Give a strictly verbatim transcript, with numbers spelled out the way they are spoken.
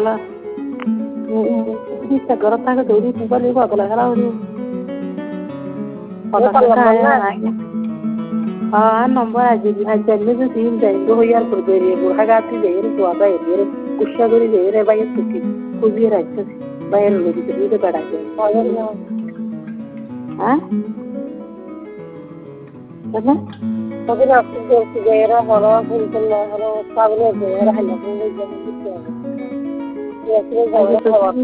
Ala bisa gerak tak ke dulu kembali gua kalau kalau ni ah nomor aja aja ni tu sih jadi dua yar berbeda berhagati jadi tu apa ya kusya dari jadi bayar tuki kuzi raja bayar lebih jadi itu pada aja ah apa tapi nak tu jadi orang pun kalau orang sabun jadi orang hendak pun jadi ya sudah